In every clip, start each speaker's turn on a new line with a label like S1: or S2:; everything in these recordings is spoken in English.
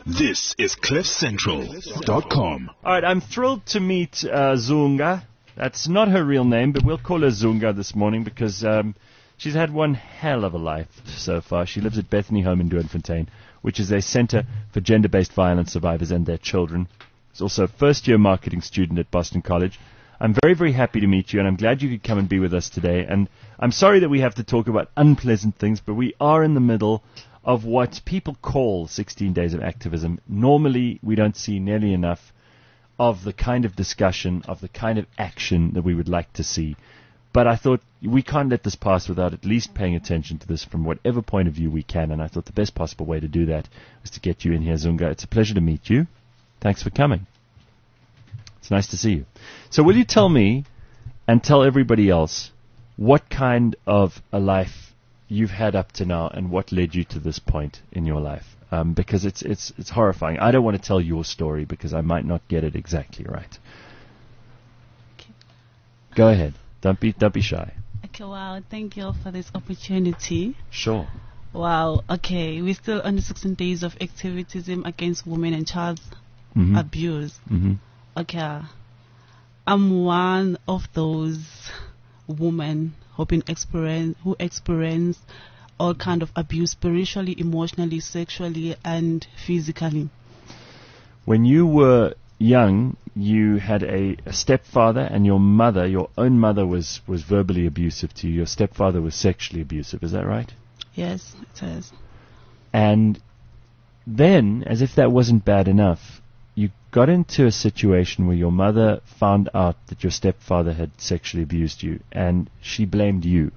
S1: This is CliffCentral.com.
S2: All right, I'm thrilled to meet Zunga. That's not her real name, but we'll call her Zunga this morning because she's had one hell of a life so far. She lives at Bethany Home in Doornfontein, which is a center for gender-based violence survivors and their children. She's also a first-year marketing student at Boston College. I'm very, very happy to meet you, and I'm glad you could come and be with us today. And I'm sorry that we have to talk about unpleasant things, but we are in the middle of what people call 16 days of activism. Normally, we don't see nearly enough of the kind of discussion, of the kind of action that we would like to see. But I thought we can't let this pass without at least paying attention to this from whatever point of view we can, and I thought the best possible way to do that was to get you in here, Zunga. It's a pleasure to meet you. Thanks for coming. It's nice to see you. So will you tell me and tell everybody else what kind of a life you've had up to now and what led you to this point in your life? Because it's horrifying. I don't want to tell your story because I might not get it exactly right.
S3: Okay.
S2: Go ahead. Don't be shy.
S3: Okay, wow, thank you for this opportunity.
S2: Sure.
S3: Wow, okay, we're still on the 16 days of activism against women and child abuse.
S2: Mm-hmm.
S3: Okay, I'm one of those women who experience all kind of abuse, spiritually, emotionally, sexually, and physically.
S2: When you were young, you had a stepfather, and your mother, your own mother, was verbally abusive to you. Your stepfather was sexually abusive. Is that right?
S3: Yes, it is.
S2: And then, as if that wasn't bad enough, you got into a situation where your mother found out that your stepfather had sexually abused you, and she blamed you.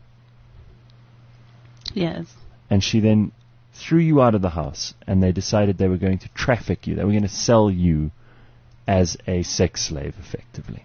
S3: Yes.
S2: And she then threw you out of the house, and they decided they were going to traffic you. They were going to sell you as a sex slave, effectively.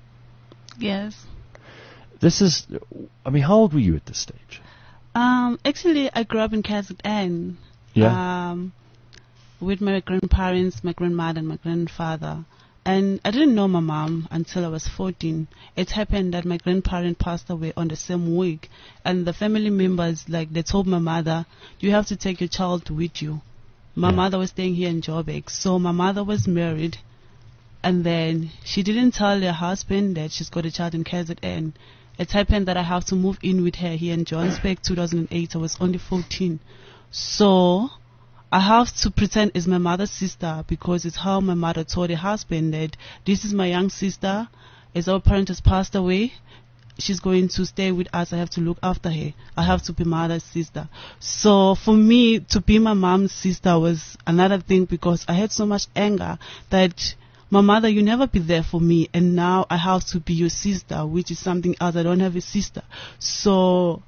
S3: Yes.
S2: This is, I mean, how old were you at this stage?
S3: Actually, I grew up in KZN.
S2: Yeah.
S3: With my grandparents, my grandmother, and my grandfather. And I didn't know my mom until I was 14. It happened that my grandparent passed away on the same week. And the family members, they told my mother, you have to take your child with you. My mother was staying here in Joburg. So my mother was married. And then she didn't tell her husband that she's got a child in KZN. It happened that I have to move in with her here in Johannesburg, 2008. I was only 14. So I have to pretend as my mother's sister because it's how my mother told her husband that this is my young sister. As our parent has passed away, she's going to stay with us. I have to look after her. I have to be my mother's sister. So for me, to be my mom's sister was another thing because I had so much anger that my mother, you never be there for me, and now I have to be your sister, which is something else. I don't have a sister. So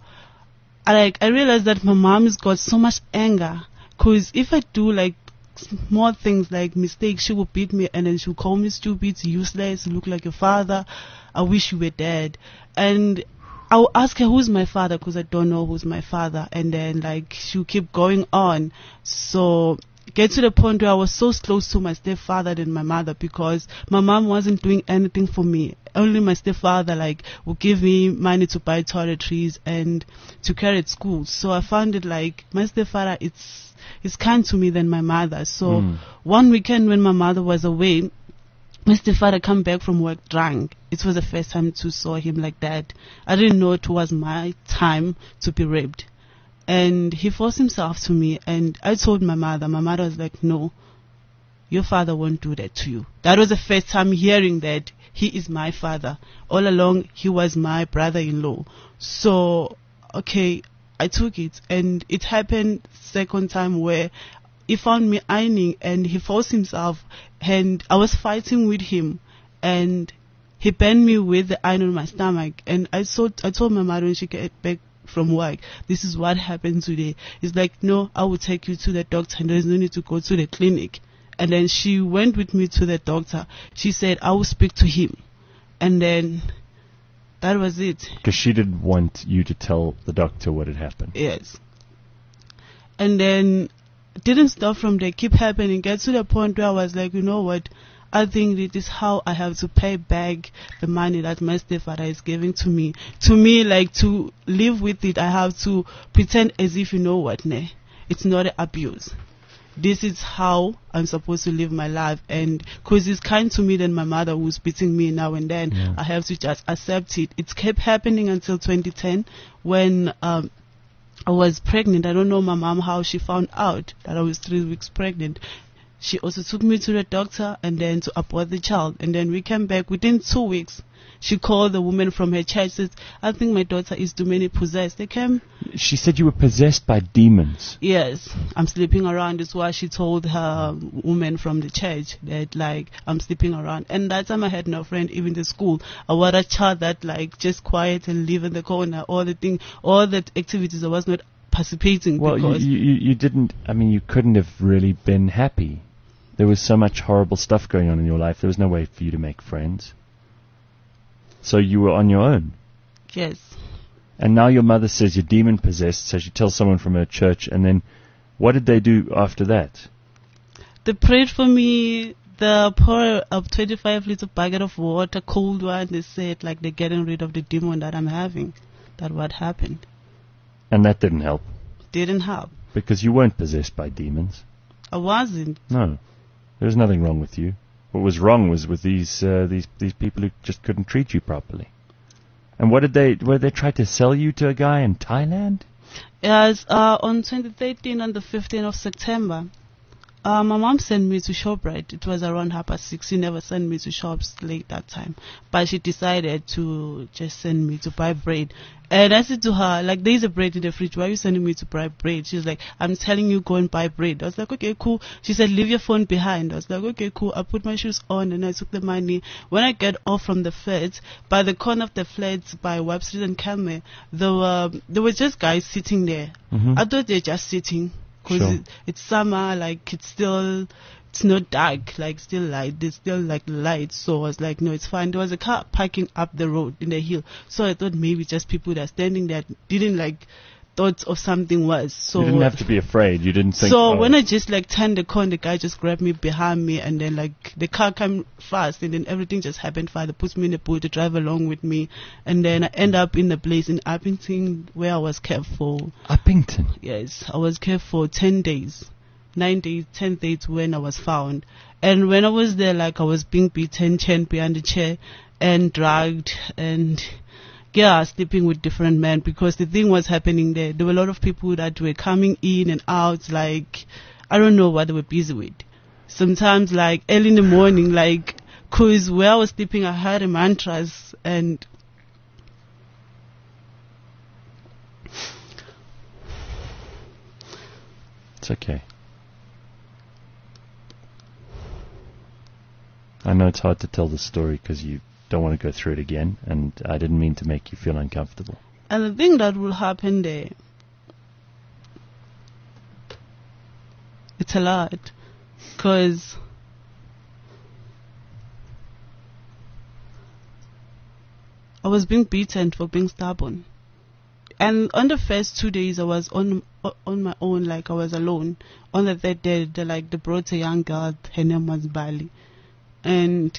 S3: I realized that my mom has got so much anger. Because if I do small things like mistakes, she will beat me and then she'll call me stupid, useless, look like your father. I wish you were dead. And I'll ask her who's my father because I don't know who's my father. And then she'll keep going on. So get to the point where I was so close to my stepfather than my mother because my mom wasn't doing anything for me. Only my stepfather would give me money to buy toiletries and to carry at school. So I found it my stepfather is kind to me than my mother. So one weekend when my mother was away, my stepfather come back from work drunk. It was the first time to saw him like that. I didn't know it was my time to be raped. And he forced himself to me, and I told my mother. My mother was like, no, your father won't do that to you. That was the first time hearing that he is my father. All along, he was my brother-in-law. So, okay, I took it, and it happened second time where he found me ironing, and he forced himself, and I was fighting with him, and he bent me with the iron on my stomach, and I told my mother when she got back from work, this is what happened today. It's like, no, I will take you to the doctor, and there's no need to go to the clinic. And then she went with me to the doctor. She said, I will speak to him. And then that was it.
S2: Because she didn't want you to tell the doctor what had happened.
S3: Yes. And then it didn't stop from there. Keep happening. Get to the point where I was like, you know what? I think it is how I have to pay back the money that my stepfather is giving to me. To me, to live with it, I have to pretend as if, you know what, it's not abuse. this is how I'm supposed to live my life. And because he's kind to me than my mother, who's beating me now and then, I have to just accept it. It kept happening until 2010 when I was pregnant. I don't know my mom how she found out that I was 3 weeks pregnant. She also took me to the doctor and then to abort the child. And then we came back within 2 weeks. She called the woman from her church, said, I think my daughter is demonic possessed. They came.
S2: She said you were possessed by demons.
S3: Yes, I'm sleeping around. Is why she told her woman from the church that, like, I'm sleeping around. And that time I had no friend, even in school. I was a child that, like, just quiet and live in the corner. All the activities I was not participating.
S2: Well,
S3: because
S2: you didn't, I mean, you couldn't have really been happy. There was so much horrible stuff going on in your life. There was no way for you to make friends. So you were on your own.
S3: Yes.
S2: And now your mother says you're demon possessed, so she tells someone from her church, and then what did they do after that?
S3: They prayed for me. They poured a 25-liter bucket of water, cold one. They said, like, they're getting rid of the demon that I'm having. That's what happened.
S2: And that didn't help?
S3: Didn't help.
S2: Because you weren't possessed by demons.
S3: I wasn't.
S2: No. There was nothing wrong with you. What was wrong was with these people who just couldn't treat you properly. And what did they try to sell you to a guy in Thailand?
S3: Yes, on 2013 on the 15th of September, my mom sent me to ShopRite. It was around 6:30. She never sent me to shops late that time. But she decided to just send me to buy bread. And I said to her, like, there's a bread in the fridge. Why are you sending me to buy bread? She was like, I'm telling you, go and buy bread. I was like, okay, cool. She said, leave your phone behind. I was like, okay, cool. I put my shoes on and I took the money. When I get off from the flats, by the corner of the flats by Webb Street and Kelme, there were just guys sitting there.
S2: Mm-hmm.
S3: I thought they're just sitting. Because
S2: Sure.
S3: it's summer, like, it's not dark, like, still light. There's still, like, light. So I was like, no, it's fine. There was a car parking up the road in the hill. So I thought maybe just people that are standing there didn't, like, thought of something was. So
S2: You didn't have to be afraid. You didn't think...
S3: So when I just, like, turned the corner, the guy just grabbed me behind me, and then, like, the car came fast, and then everything just happened. Father puts me in the boot to drive along with me, and then I end up in the place in Uppington where I was kept for...
S2: Uppington?
S3: Yes, I was kept for 10 days. 9 days, 10 days when I was found. And when I was there, like, I was being beaten, chained behind the chair, and dragged, and... yeah, sleeping with different men, because the thing was happening there. There were a lot of people that were coming in and out, like, I don't know what they were busy with. Sometimes, like, early in the morning, like, cause where I was sleeping, I heard a mantras, and
S2: It's okay. I know it's hard to tell the story because you don't want to go through it again, and I didn't mean to make you feel uncomfortable.
S3: And the thing that will happen there, it's a lot. Because I was being beaten for being stubborn. And on the first 2 days, I was on my own, like I was alone. On the third day, they brought a young girl, her name was Bali. And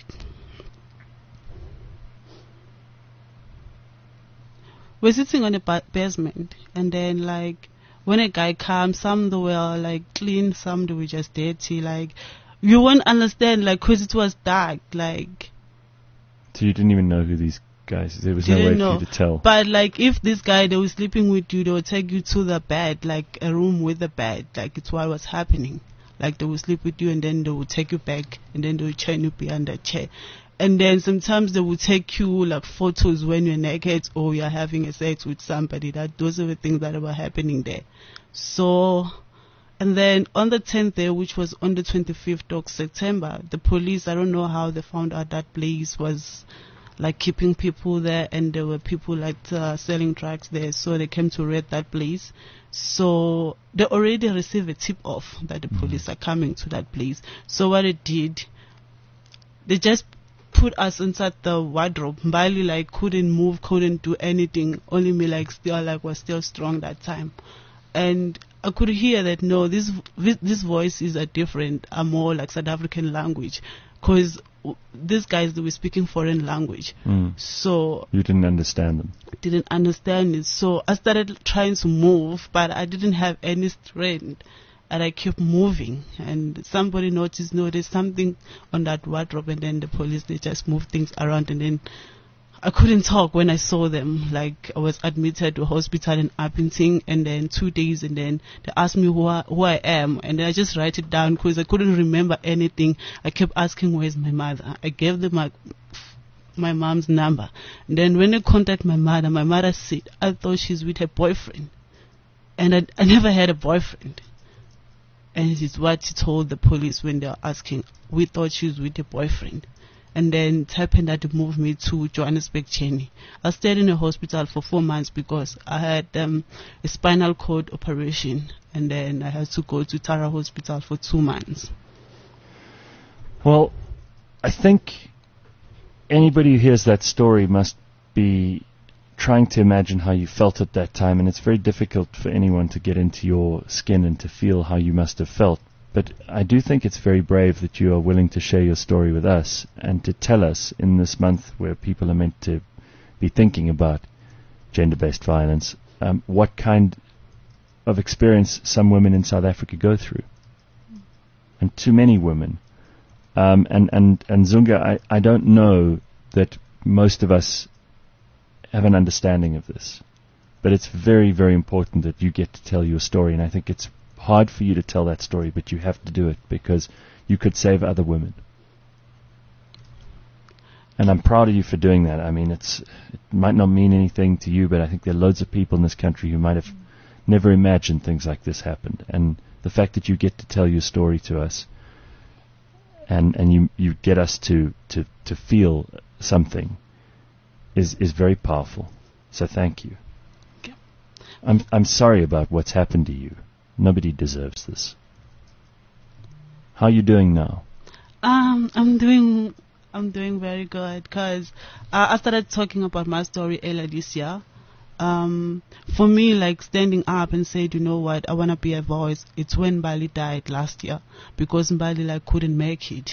S3: we're sitting on a basement, and then, like, when a guy comes, some they were, like, clean, some they were just dirty, like, you won't understand, like, because it was dark, like.
S2: So you didn't even know who these guys, there was no way for you to tell.
S3: But, like, if this guy, they were sleeping with you, they would take you to the bed, like, a room with a bed, like, it's what was happening. Like, they would sleep with you, and then they would take you back, and then they would chain you behind the chair. And then sometimes they would take you, like, photos when you're naked or you're having a sex with somebody. Those are the things that were happening there. So, and then on the 10th day, which was on the 25th of September, the police, I don't know how they found out that place was, like, keeping people there, and there were people, like, selling drugs there. So they came to raid that place. So they already received a tip-off that the police are coming to that place. So what they did, they just put us inside the wardrobe. Mbali, like, couldn't move, couldn't do anything. Only me, like, still, like, was still strong that time. And I could hear that, no, this voices are different, are more like South African language. Because these guys, they were speaking foreign language. So
S2: you didn't understand them.
S3: Didn't understand it. So I started trying to move, but I didn't have any strength. and I kept moving, and somebody noticed something on that wardrobe, and then the police, they just moved things around, and then I couldn't talk when I saw them. Like, I was admitted to a hospital in Appington, and then 2 days, and then they asked me who I am, and then I just write it down because I couldn't remember anything. I kept asking, where's my mother? I gave them my mom's number, and then when they contacted my mother said, I thought she's with her boyfriend, and I never had a boyfriend. And it's what she told the police when they were asking. We thought she was with a boyfriend. And then it happened that they moved me to Johannesburg, Cheney. I stayed in a hospital for 4 months because I had a spinal cord operation. And then I had to go to Tara Hospital for 2 months.
S2: Well, I think anybody who hears that story must be trying to imagine how you felt at that time, and it's very difficult for anyone to get into your skin and to feel how you must have felt. But I do think it's very brave that you are willing to share your story with us and to tell us in this month where people are meant to be thinking about gender-based violence, what kind of experience some women in South Africa go through. And too many women. And Zunga, I don't know that most of us have an understanding of this, but it's very, very important that you get to tell your story, and I think it's hard for you to tell that story, but you have to do it because you could save other women. And I'm proud of you for doing that. I mean, it might not mean anything to you, but I think there are loads of people in this country who might have never imagined things like this happened, and the fact that you get to tell your story to us and you get us to feel something is very powerful. So thank you.
S3: Okay.
S2: I'm sorry about what's happened to you. Nobody deserves this. How are you doing now?
S3: I'm doing very good because I started talking about my story earlier this year. For me, like standing up and said, you know what, I want to be a voice. It's when Mbali died last year because Mbali couldn't make it.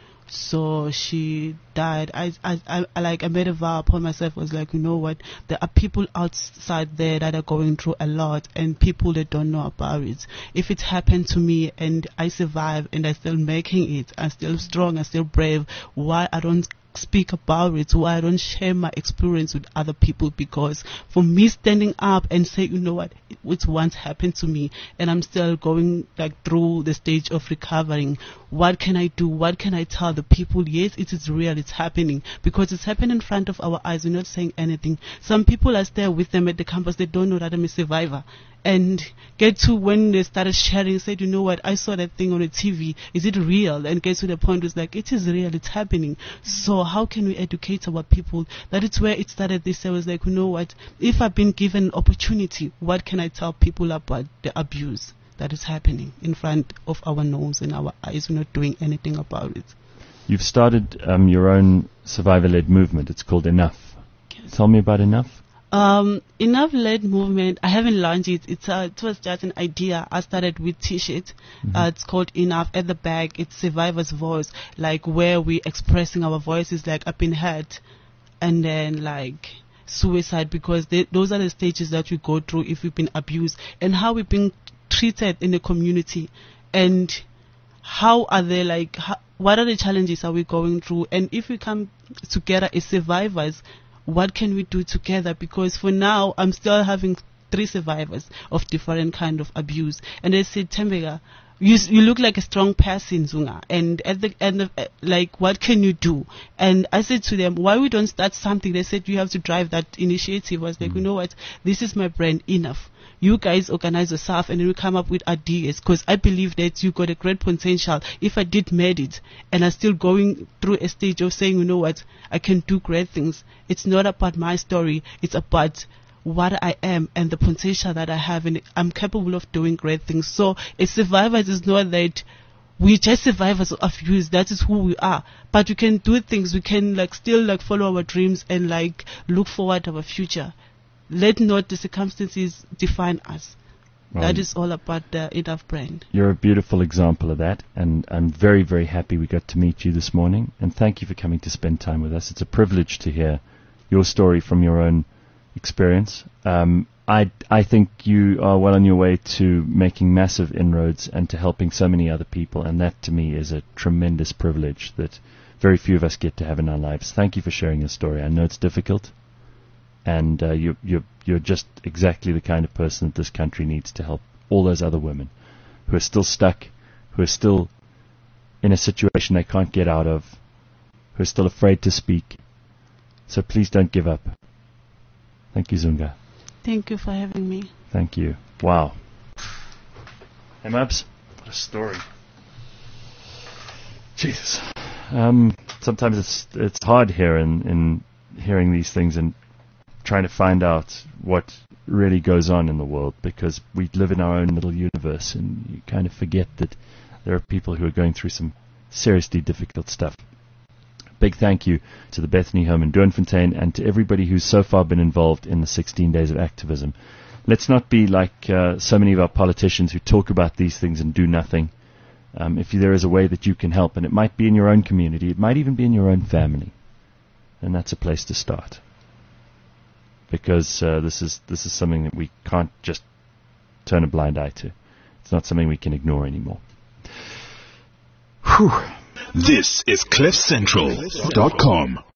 S3: So she died. I made a vow upon myself. I was like, you know what? There are people outside there that are going through a lot, and people that don't know about it. If it happened to me and I survive and I'm still making it, I'm still strong, I'm still brave, why I don't speak about it, why I don't share my experience with other people? Because for me, standing up and say, you know what, it once happened to me and I'm still going through the stage of recovering, what can I do? What can I tell the people? Yes, it is real, it's happening, because it's happening in front of our eyes. We're not saying anything. Some people are there with them at the campus, they don't know that I'm a survivor. And get to when they started sharing, said, you know what, I saw that thing on the TV. Is it real? And get to the point was like, it is real, it's happening. So how can we educate our people? That is where it started. This I was like, you know what, if I've been given an opportunity, what can I tell people about the abuse that is happening in front of our nose and our eyes? We're not doing anything about it.
S2: You've started your own survivor-led movement. It's called Enough. Yes. Tell me about Enough.
S3: Enough-led movement, I haven't launched it. It was just an idea. I started with T-shirt. It's called Enough. At the back, it's Survivor's Voice, like where we're expressing our voices, like I've been hurt, and then like suicide, because those are the stages that we go through if we've been abused, and how we've been treated in the community, and how are they what are the challenges are we going through, and if we come together as survivors, what can we do together? Because for now, I'm still having 3 survivors of different kind of abuse. And they said, Tembega, you look like a strong person, Zunga. And at the end of, what can you do? And I said to them, why we don't start something? They said, you have to drive that initiative. I was like, you know what? This is my brand, Enough. You guys organize yourself and then we come up with ideas, because I believe that you got a great potential. If I did made it and I'm still going through a stage of saying, you know what, I can do great things. It's not about my story. It's about what I am and the potential that I have, and I'm capable of doing great things. So as survivors, it's not that we're just survivors of abuse. That is who we are. But we can do things. We can still follow our dreams and look forward to our future. Let not the circumstances define us. Well, that is all about the Enough brand.
S2: You're a beautiful example of that, and I'm very, very happy we got to meet you this morning. And thank you for coming to spend time with us. It's a privilege to hear your story from your own experience. I think you are well on your way to making massive inroads and to helping so many other people, and that to me is a tremendous privilege that very few of us get to have in our lives. Thank you for sharing your story. I know it's difficult, and you're just exactly the kind of person that this country needs to help all those other women who are still stuck, who are still in a situation they can't get out of, who are still afraid to speak. So please don't give up. Thank you, Zunga.
S3: Thank you for having me.
S2: Thank you. Wow. Hey, Mubs. What a story. Jesus. Sometimes it's hard here in hearing these things and trying to find out what really goes on in the world, because we live in our own little universe and you kind of forget that there are people who are going through some seriously difficult stuff. Big thank you to the Bethany Home in Doornfontein and to everybody who's so far been involved in the 16 days of activism. Let's not be like so many of our politicians who talk about these things and do nothing. If there is a way that you can help, and it might be in your own community, it might even be in your own family, and that's a place to start. Because this is something that we can't just turn a blind eye to. It's not something we can ignore anymore.
S1: Whew. This is CliffCentral.com.